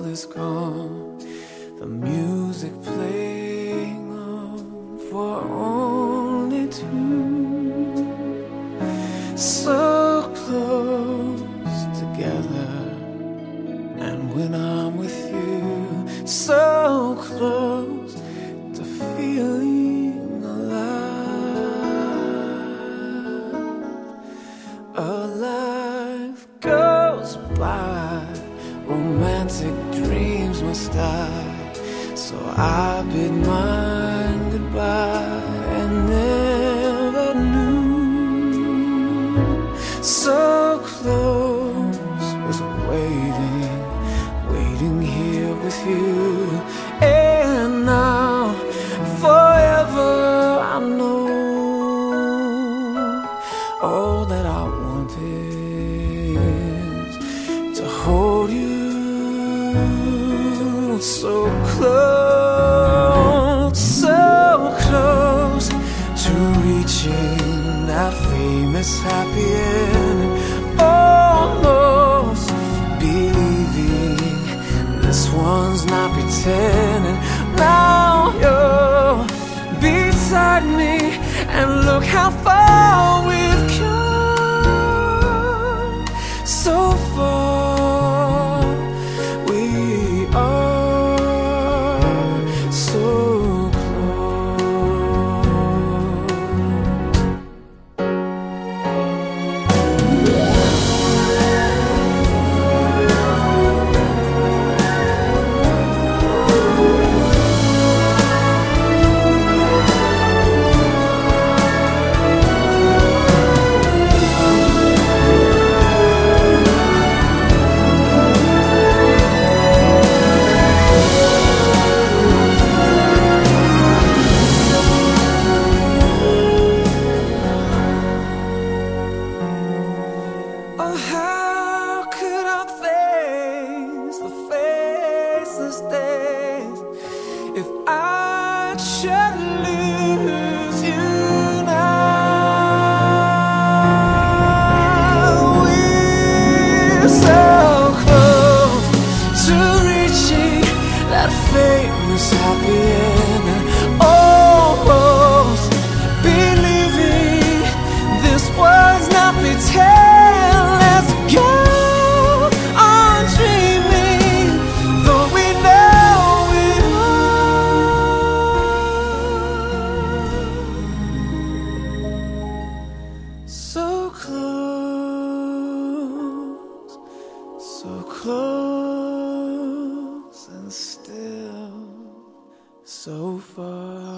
is gone, the music playing on for only two, so close together. And when I'm with you, so close to feeling alive. A life goes by, romantic dreams must die, so I bid mine goodbye and never knew. So close was waiting here with you. And now forever I know all that I want is to hold you so close to reaching that famous happy ending. Almost believing this one's not pretending. Now you're beside me, and look how far we've come. So far we are so if I should lose you now. We're so close to reaching that famous happy ending. Almost believing this was not pretend. Let's go on dreaming, though we know it all. So close and still so far.